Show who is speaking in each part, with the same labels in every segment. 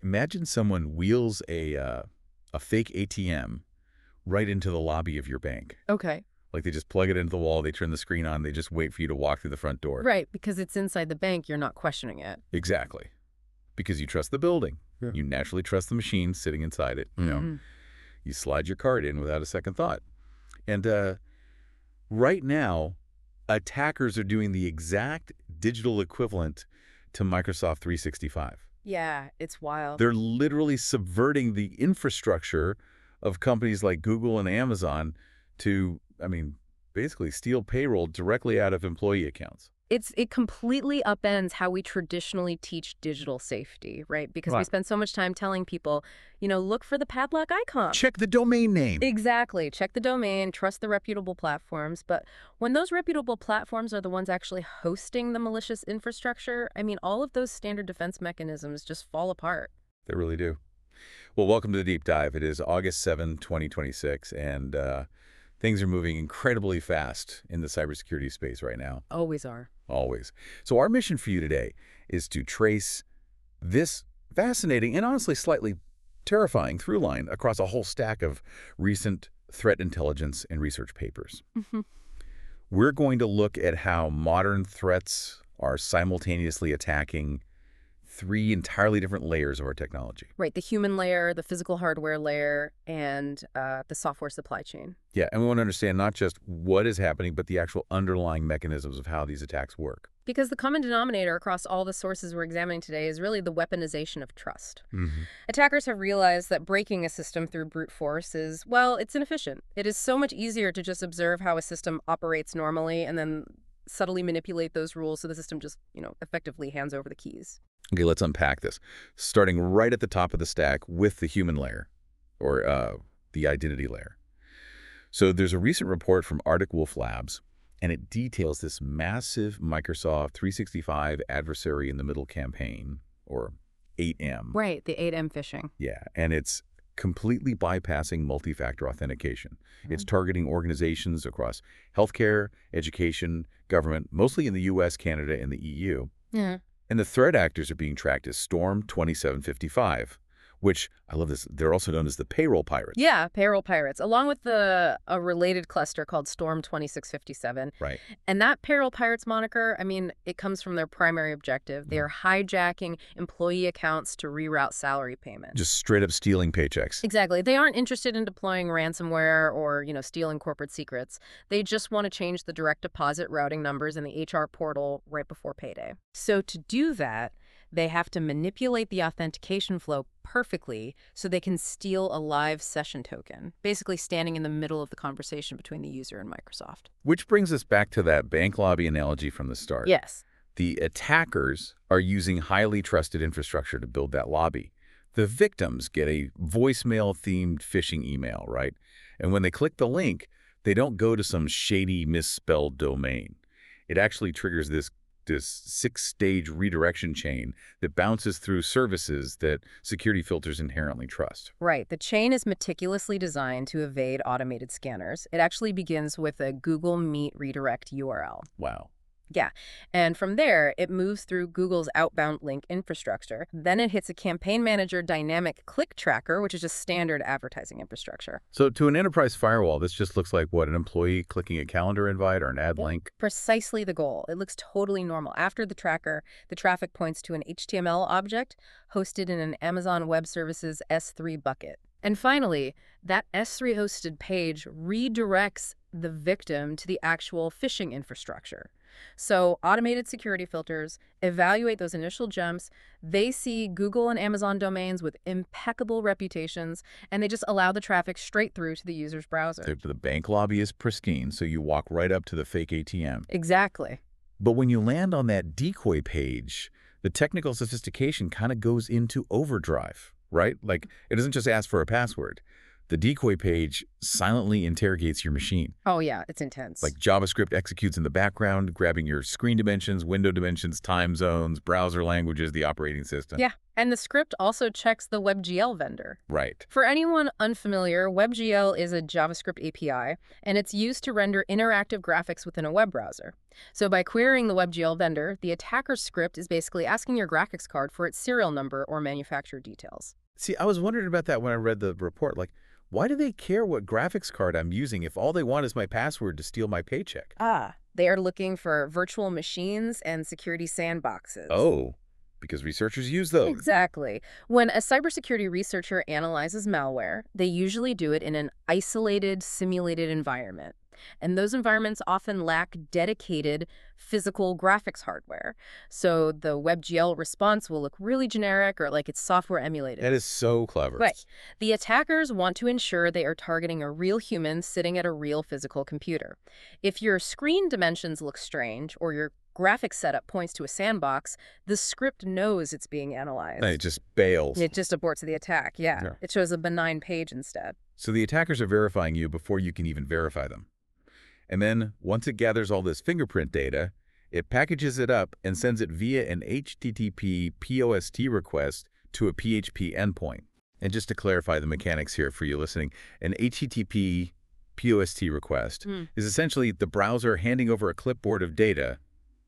Speaker 1: Imagine someone wheels a fake ATM right into the lobby of your bank.
Speaker 2: Okay.
Speaker 1: Like they just plug it into the wall, they turn the screen on, they just wait for you to walk through the front door.
Speaker 2: Right, because it's inside the bank, you're not questioning it.
Speaker 1: Exactly. Because you trust the building.
Speaker 2: Yeah.
Speaker 1: You naturally trust the machine sitting inside it. You slide your card in without a second thought. And right now, attackers are doing the exact digital equivalent to Microsoft 365.
Speaker 2: Yeah, it's wild.
Speaker 1: They're literally subverting the infrastructure of companies like Google and Amazon to, basically steal payroll directly out of employee accounts.
Speaker 2: It completely upends how we traditionally teach digital safety, right? Because we spend so much time telling people, look for the padlock icon.
Speaker 1: Check the domain name.
Speaker 2: Exactly. Check the domain, trust the reputable platforms. But when those reputable platforms are the ones actually hosting the malicious infrastructure, all of those standard defense mechanisms just fall apart.
Speaker 1: They really do. Well, welcome to the Deep Dive. It is August 7, 2026, and things are moving incredibly fast in the cybersecurity space right now.
Speaker 2: Always are.
Speaker 1: Always. So our mission for you today is to trace this fascinating and honestly slightly terrifying through line across a whole stack of recent threat intelligence and research papers. We're going to look at how modern threats are simultaneously attacking three entirely different layers of our technology.
Speaker 2: Right, the human layer, the physical hardware layer, and the software supply chain.
Speaker 1: Yeah, and we want to understand not just what is happening, but the actual underlying mechanisms of how these attacks work.
Speaker 2: Because the common denominator across all the sources we're examining today is really the weaponization of trust. Attackers have realized that breaking a system through brute force is, it's inefficient. It is so much easier to just observe how a system operates normally and then subtly manipulate those rules so the system just, effectively hands over the keys.
Speaker 1: Okay, let's unpack this. Starting right at the top of the stack with the human layer, or the identity layer. So there's a recent report from Arctic Wolf Labs, and it details this massive Microsoft 365 adversary in the middle campaign, or 8M.
Speaker 2: Right, the 8M phishing.
Speaker 1: Yeah, and it's completely bypassing multi-factor authentication. It's targeting organizations across healthcare, education, government, mostly in the U.S., Canada, and the EU.
Speaker 2: Yeah.
Speaker 1: And the threat actors are being tracked as Storm 2755, which, I love this, they're also known as the payroll pirates.
Speaker 2: Yeah, payroll pirates, along with a related cluster called Storm 2657.
Speaker 1: Right.
Speaker 2: And that payroll pirates moniker, it comes from their primary objective. They are hijacking employee accounts to reroute salary payments.
Speaker 1: Just straight up stealing paychecks.
Speaker 2: Exactly. They aren't interested in deploying ransomware or, stealing corporate secrets. They just want to change the direct deposit routing numbers in the HR portal right before payday. So to do that, they have to manipulate the authentication flow perfectly so they can steal a live session token, basically standing in the middle of the conversation between the user and Microsoft.
Speaker 1: Which brings us back to that bank lobby analogy from the start.
Speaker 2: Yes.
Speaker 1: The attackers are using highly trusted infrastructure to build that lobby. The victims get a voicemail-themed phishing email, right? And when they click the link, they don't go to some shady misspelled domain. It actually triggers this 6-stage redirection chain that bounces through services that security filters inherently trust.
Speaker 2: Right. The chain is meticulously designed to evade automated scanners. It actually begins with a Google Meet redirect URL.
Speaker 1: Wow.
Speaker 2: Yeah. And from there, it moves through Google's outbound link infrastructure. Then it hits a Campaign Manager dynamic click tracker, which is just standard advertising infrastructure.
Speaker 1: So to an enterprise firewall, this just looks like, what, an employee clicking a calendar invite or an ad link?
Speaker 2: Precisely the goal. It looks totally normal. After the tracker, the traffic points to an HTML object hosted in an Amazon Web Services S3 bucket. And finally, that S3 hosted page redirects the victim to the actual phishing infrastructure. So automated security filters evaluate those initial jumps. They see Google and Amazon domains with impeccable reputations, and they just allow the traffic straight through to the user's browser.
Speaker 1: The bank lobby is pristine, so you walk right up to the fake ATM.
Speaker 2: Exactly.
Speaker 1: But when you land on that decoy page, the technical sophistication kind of goes into overdrive, right? Like, it doesn't just ask for a password. The decoy page silently interrogates your machine.
Speaker 2: Oh, yeah, it's intense.
Speaker 1: Like JavaScript executes in the background, grabbing your screen dimensions, window dimensions, time zones, browser languages, the operating system.
Speaker 2: Yeah, And the script also checks the WebGL vendor.
Speaker 1: Right.
Speaker 2: For anyone unfamiliar, WebGL is a JavaScript API, and it's used to render interactive graphics within a web browser. So by querying the WebGL vendor, the attacker's script is basically asking your graphics card for its serial number or manufacturer details.
Speaker 1: See, I was wondering about that when I read the report. Like, why do they care what graphics card I'm using if all they want is my password to steal my paycheck?
Speaker 2: They are looking for virtual machines and security sandboxes.
Speaker 1: Oh, because researchers use those.
Speaker 2: Exactly. When a cybersecurity researcher analyzes malware, they usually do it in an isolated, simulated environment. And those environments often lack dedicated physical graphics hardware. So the WebGL response will look really generic or like it's software emulated.
Speaker 1: That is so clever.
Speaker 2: Right. The attackers want to ensure they are targeting a real human sitting at a real physical computer. If your screen dimensions look strange or your graphics setup points to a sandbox, the script knows it's being analyzed.
Speaker 1: And it just bails.
Speaker 2: It just aborts the attack, yeah. It shows a benign page instead.
Speaker 1: So the attackers are verifying you before you can even verify them. And then, once it gathers all this fingerprint data, it packages it up and sends it via an HTTP POST request to a PHP endpoint. And just to clarify the mechanics here for you listening, an HTTP POST request is essentially the browser handing over a clipboard of data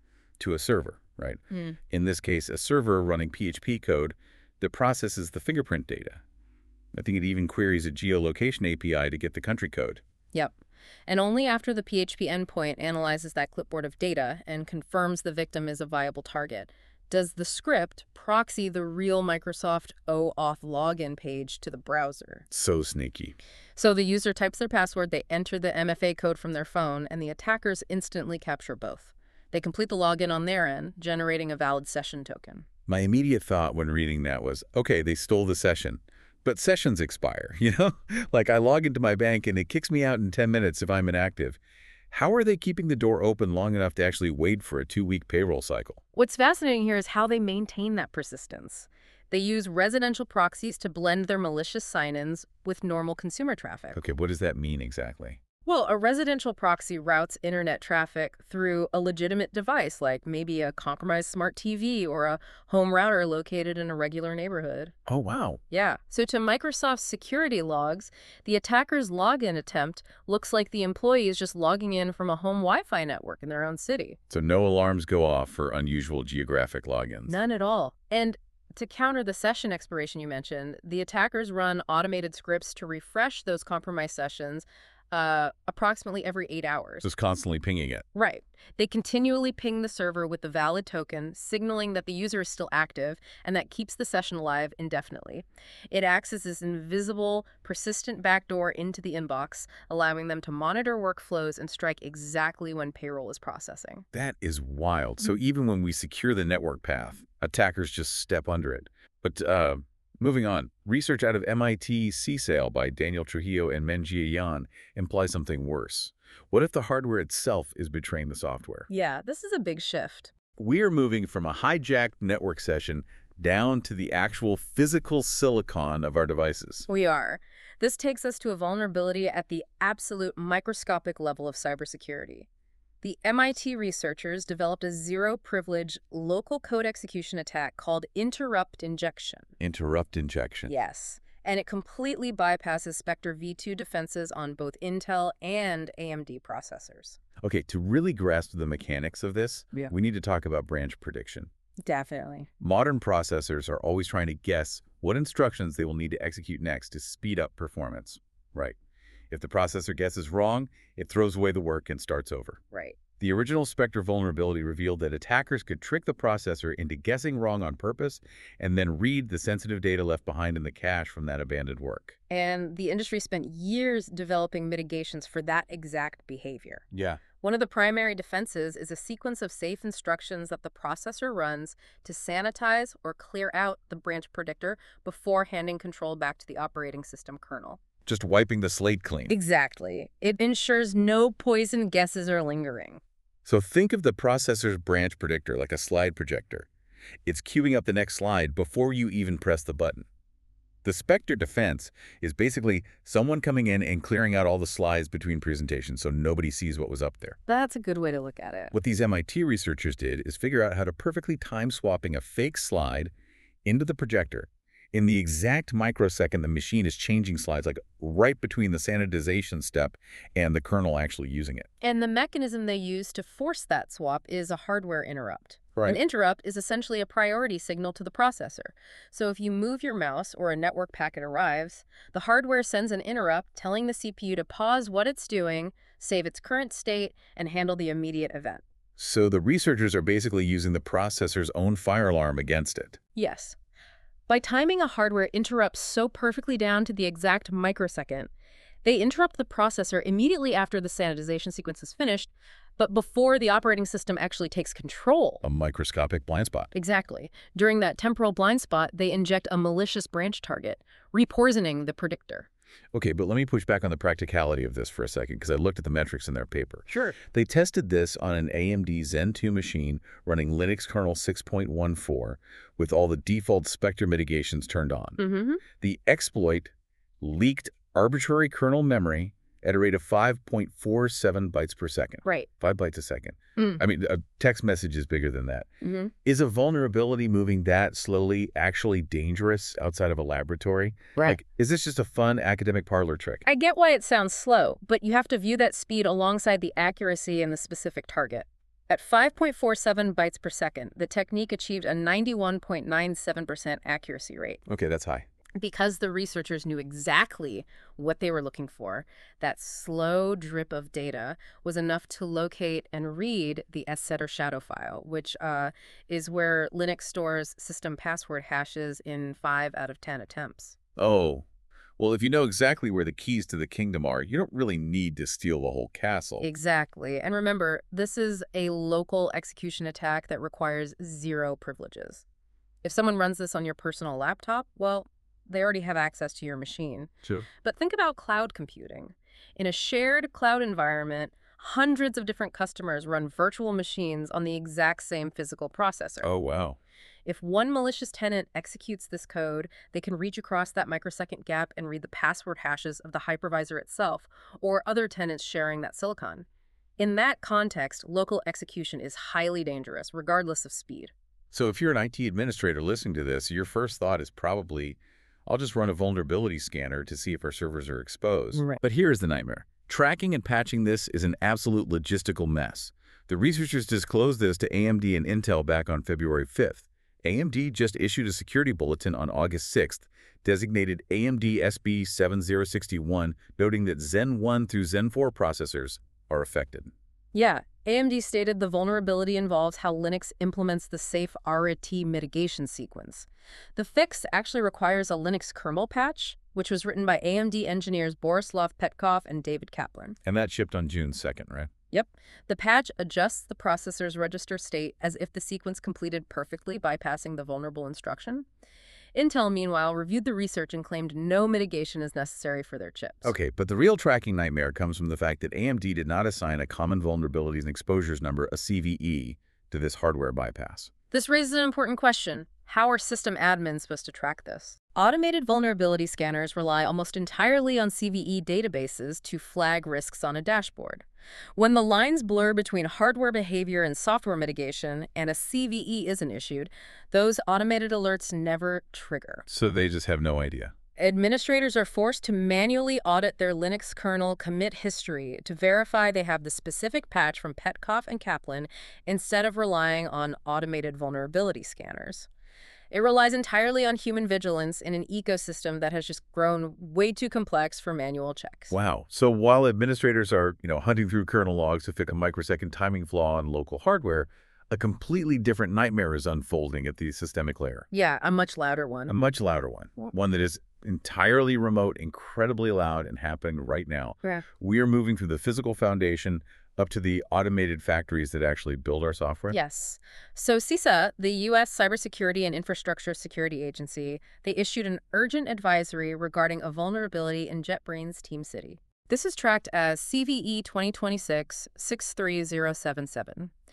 Speaker 1: to a server, right? In this case, a server running PHP code that processes the fingerprint data. I think it even queries a geolocation API to get the country code.
Speaker 2: Yep. And only after the PHP endpoint analyzes that clipboard of data and confirms the victim is a viable target does the script proxy the real Microsoft OAuth login page to the browser.
Speaker 1: So sneaky.
Speaker 2: So the user types their password, they enter the MFA code from their phone, and the attackers instantly capture both. They complete the login on their end, generating a valid session token.
Speaker 1: My immediate thought when reading that was, okay, they stole the session. But sessions expire, you know? Like I log into my bank and it kicks me out in 10 minutes if I'm inactive. How are they keeping the door open long enough to actually wait for a 2-week payroll cycle?
Speaker 2: What's fascinating here is how they maintain that persistence. They use residential proxies to blend their malicious sign-ins with normal consumer traffic.
Speaker 1: Okay, what does that mean exactly?
Speaker 2: Well, a residential proxy routes internet traffic through a legitimate device, like maybe a compromised smart TV or a home router located in a regular neighborhood.
Speaker 1: Oh, wow.
Speaker 2: Yeah. So to Microsoft's security logs, the attacker's login attempt looks like the employee is just logging in from a home Wi-Fi network in their own city.
Speaker 1: So no alarms go off for unusual geographic logins?
Speaker 2: None at all. And to counter the session expiration you mentioned, the attackers run automated scripts to refresh those compromised sessions approximately every 8 hours.
Speaker 1: Just constantly pinging it.
Speaker 2: Right. They continually ping the server with the valid token, signaling that the user is still active, and that keeps the session alive indefinitely. It acts as this invisible, persistent backdoor into the inbox, allowing them to monitor workflows and strike exactly when payroll is processing.
Speaker 1: That is wild. So even when we secure the network path, attackers just step under it. But moving on, research out of MIT CSAIL by Daniel Trujillo and Menjie Yan implies something worse. What if the hardware itself is betraying the software?
Speaker 2: Yeah, this is a big shift.
Speaker 1: We are moving from a hijacked network session down to the actual physical silicon of our devices.
Speaker 2: We are. This takes us to a vulnerability at the absolute microscopic level of cybersecurity. The MIT researchers developed a zero-privilege local code execution attack called interrupt injection.
Speaker 1: Interrupt injection.
Speaker 2: Yes, and it completely bypasses Spectre v2 defenses on both Intel and AMD processors.
Speaker 1: Okay, to really grasp the mechanics of this, we need to talk about branch prediction.
Speaker 2: Definitely.
Speaker 1: Modern processors are always trying to guess what instructions they will need to execute next to speed up performance. Right. If the processor guesses wrong, it throws away the work and starts over.
Speaker 2: Right.
Speaker 1: The original Spectre vulnerability revealed that attackers could trick the processor into guessing wrong on purpose and then read the sensitive data left behind in the cache from that abandoned work.
Speaker 2: And the industry spent years developing mitigations for that exact behavior.
Speaker 1: Yeah.
Speaker 2: One of the primary defenses is a sequence of safe instructions that the processor runs to sanitize or clear out the branch predictor before handing control back to the operating system kernel.
Speaker 1: Just wiping the slate clean.
Speaker 2: Exactly. It ensures no poison guesses are lingering.
Speaker 1: So think of the processor's branch predictor like a slide projector. It's queuing up the next slide before you even press the button. The Spectre defense is basically someone coming in and clearing out all the slides between presentations so nobody sees what was up there.
Speaker 2: That's a good way to look at it.
Speaker 1: What these MIT researchers did is figure out how to perfectly time swapping a fake slide into the projector. In the exact microsecond, the machine is changing slides, like right between the sanitization step and the kernel actually using it.
Speaker 2: And the mechanism they use to force that swap is a hardware interrupt.
Speaker 1: Right.
Speaker 2: An interrupt is essentially a priority signal to the processor. So if you move your mouse or a network packet arrives, the hardware sends an interrupt telling the CPU to pause what it's doing, save its current state, and handle the immediate event.
Speaker 1: So the researchers are basically using the processor's own fire alarm against it.
Speaker 2: Yes. By timing a hardware interrupt so perfectly down to the exact microsecond, they interrupt the processor immediately after the sanitization sequence is finished, but before the operating system actually takes control.
Speaker 1: A microscopic blind spot.
Speaker 2: Exactly. During that temporal blind spot, they inject a malicious branch target, repoisoning the predictor.
Speaker 1: Okay, but let me push back on the practicality of this for a second, because I looked at the metrics in their paper.
Speaker 2: Sure.
Speaker 1: They tested this on an AMD Zen 2 machine running Linux kernel 6.14 with all the default Spectre mitigations turned on.
Speaker 2: Mm-hmm.
Speaker 1: The exploit leaked arbitrary kernel memory at a rate of 5.47 bytes per second.
Speaker 2: Right.
Speaker 1: 5 bytes a second.
Speaker 2: Mm.
Speaker 1: I mean, a text message is bigger than that.
Speaker 2: Mm-hmm.
Speaker 1: Is a vulnerability moving that slowly actually dangerous outside of a laboratory?
Speaker 2: Right.
Speaker 1: Like, is this just a fun academic parlor trick?
Speaker 2: I get why it sounds slow, but you have to view that speed alongside the accuracy and the specific target. At 5.47 bytes per second, the technique achieved a 91.97% accuracy rate.
Speaker 1: Okay, that's high.
Speaker 2: Because the researchers knew exactly what they were looking for, that slow drip of data was enough to locate and read the ssetter shadow file, which is where Linux stores system password hashes in 5 out of 10 attempts.
Speaker 1: Oh, well, if you know exactly where the keys to the kingdom are, you don't really need to steal the whole castle.
Speaker 2: Exactly. And remember, this is a local execution attack that requires 0 privileges. If someone runs this on your personal laptop, well, they already have access to your machine.
Speaker 1: Sure.
Speaker 2: But think about cloud computing. In a shared cloud environment, hundreds of different customers run virtual machines on the exact same physical processor.
Speaker 1: Oh, wow.
Speaker 2: If one malicious tenant executes this code, they can reach across that microsecond gap and read the password hashes of the hypervisor itself or other tenants sharing that silicon. In that context, local execution is highly dangerous, regardless of speed.
Speaker 1: So if you're an IT administrator listening to this, your first thought is probably, I'll just run a vulnerability scanner to see if our servers are exposed.
Speaker 2: Right.
Speaker 1: But here's the nightmare. Tracking and patching this is an absolute logistical mess. The researchers disclosed this to AMD and Intel back on February 5th. AMD just issued a security bulletin on August 6th, designated AMD SB 7061, noting that Zen 1 through Zen 4 processors are affected.
Speaker 2: Yeah, AMD stated the vulnerability involves how Linux implements the safe RAT mitigation sequence. The fix actually requires a Linux kernel patch, which was written by AMD engineers Borislav Petkov and David Kaplan.
Speaker 1: And that shipped on June 2nd, right?
Speaker 2: Yep. The patch adjusts the processor's register state as if the sequence completed perfectly, bypassing the vulnerable instruction. Intel, meanwhile, reviewed the research and claimed no mitigation is necessary for their chips.
Speaker 1: Okay, but the real tracking nightmare comes from the fact that AMD did not assign a Common Vulnerabilities and Exposures Number, a CVE, to this hardware bypass.
Speaker 2: This raises an important question. How are system admins supposed to track this? Automated vulnerability scanners rely almost entirely on CVE databases to flag risks on a dashboard. When the lines blur between hardware behavior and software mitigation and a CVE isn't issued, those automated alerts never trigger.
Speaker 1: So they just have no idea.
Speaker 2: Administrators are forced to manually audit their Linux kernel commit history to verify they have the specific patch from Petkov and Kaplan instead of relying on automated vulnerability scanners. It relies entirely on human vigilance in an ecosystem that has just grown way too complex for manual checks.
Speaker 1: Wow. So while administrators are, hunting through kernel logs to fix a microsecond timing flaw on local hardware, a completely different nightmare is unfolding at the systemic layer.
Speaker 2: Yeah, a much louder one.
Speaker 1: A much louder one. One that is entirely remote, incredibly loud, and happening right now.
Speaker 2: Yeah.
Speaker 1: We are moving through the physical foundation up to the automated factories that actually build our software?
Speaker 2: Yes. So CISA, the U.S. Cybersecurity and Infrastructure Security Agency, they issued an urgent advisory regarding a vulnerability in JetBrains TeamCity. This is tracked as CVE 2026-63077.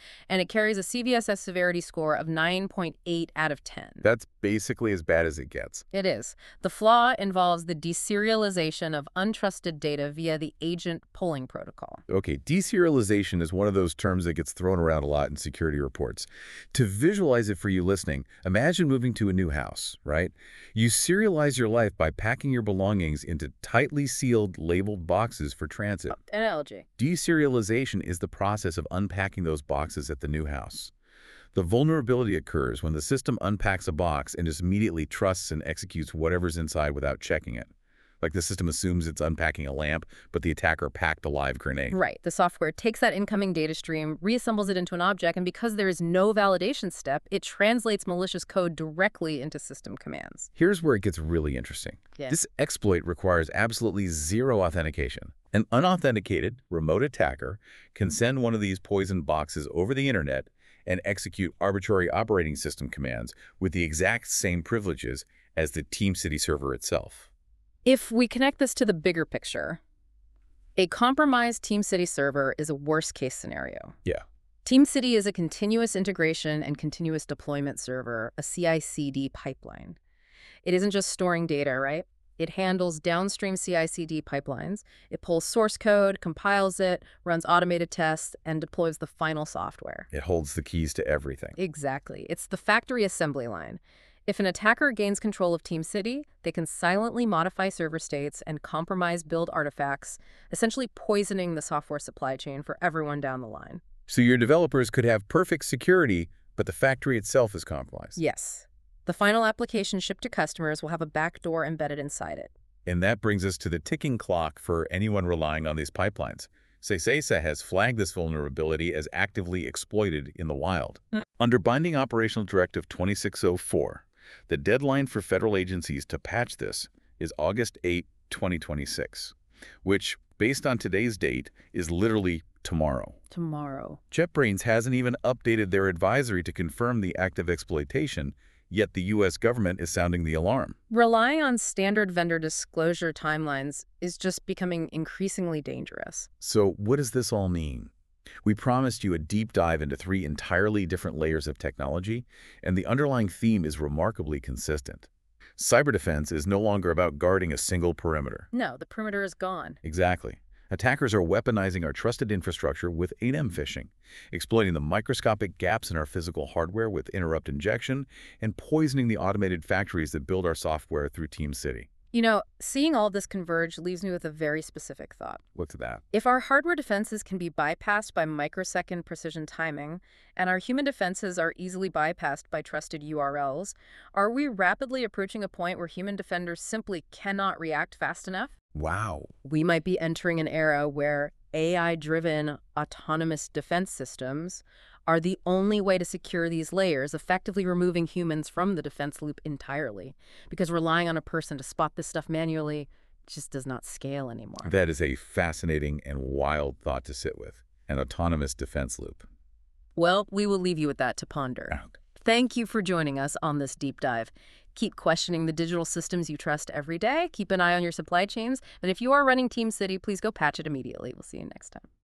Speaker 2: and it carries a CVSS severity score of 9.8 out of 10.
Speaker 1: That's basically as bad as it gets.
Speaker 2: It is. The flaw involves the deserialization of untrusted data via the agent polling protocol.
Speaker 1: Okay, deserialization is one of those terms that gets thrown around a lot in security reports. To visualize it for you listening, imagine moving to a new house, right? You serialize your life by packing your belongings into tightly sealed, labeled boxes for transit.
Speaker 2: Analogy.
Speaker 1: Deserialization is the process of unpacking those boxes at the new house. The vulnerability occurs when the system unpacks a box and just immediately trusts and executes whatever's inside without checking it. Like the system assumes it's unpacking a lamp, but the attacker packed a live grenade.
Speaker 2: Right. The software takes that incoming data stream, reassembles it into an object, and because there is no validation step, it translates malicious code directly into system commands.
Speaker 1: Here's where it gets really interesting.
Speaker 2: Yeah.
Speaker 1: This exploit requires absolutely zero authentication. An unauthenticated, remote attacker can send one of these poison boxes over the internet and execute arbitrary operating system commands with the exact same privileges as the TeamCity server itself.
Speaker 2: If we connect this to the bigger picture, a compromised TeamCity server is a worst-case scenario.
Speaker 1: Yeah.
Speaker 2: TeamCity is a continuous integration and continuous deployment server, a CI/CD pipeline. It isn't just storing data, right? It handles downstream CI/CD pipelines. It pulls source code, compiles it, runs automated tests, and deploys the final software.
Speaker 1: It holds the keys to everything.
Speaker 2: Exactly. It's the factory assembly line. If an attacker gains control of TeamCity, they can silently modify server states and compromise build artifacts, essentially poisoning the software supply chain for everyone down the line.
Speaker 1: So your developers could have perfect security, but the factory itself is compromised.
Speaker 2: Yes. The final application shipped to customers will have a backdoor embedded inside it.
Speaker 1: And that brings us to the ticking clock for anyone relying on these pipelines. CISA has flagged this vulnerability as actively exploited in the wild. Under Binding Operational Directive 2604, the deadline for federal agencies to patch this is August 8, 2026, which, based on today's date, is literally tomorrow.
Speaker 2: Tomorrow.
Speaker 1: JetBrains hasn't even updated their advisory to confirm the active exploitation, yet the U.S. government is sounding the alarm.
Speaker 2: Relying on standard vendor disclosure timelines is just becoming increasingly dangerous.
Speaker 1: So what does this all mean? We promised you a deep dive into 3 entirely different layers of technology, and the underlying theme is remarkably consistent. Cyber defense is no longer about guarding a single perimeter.
Speaker 2: No, the perimeter is gone.
Speaker 1: Exactly. Attackers are weaponizing our trusted infrastructure with 8M phishing, exploiting the microscopic gaps in our physical hardware with interrupt injection, and poisoning the automated factories that build our software through TeamCity.
Speaker 2: You know, seeing all this converge leaves me with a very specific thought.
Speaker 1: What's that?
Speaker 2: If our hardware defenses can be bypassed by microsecond precision timing, and our human defenses are easily bypassed by trusted URLs, are we rapidly approaching a point where human defenders simply cannot react fast enough?
Speaker 1: Wow.
Speaker 2: We might be entering an era where AI-driven autonomous defense systems are the only way to secure these layers, effectively removing humans from the defense loop entirely. Because relying on a person to spot this stuff manually just does not scale anymore.
Speaker 1: That is a fascinating and wild thought to sit with. An autonomous defense loop.
Speaker 2: Well, we will leave you with that to ponder.
Speaker 1: Okay.
Speaker 2: Thank you for joining us on this deep dive. Keep questioning the digital systems you trust every day. Keep an eye on your supply chains. And if you are running TeamCity, please go patch it immediately. We'll see you next time.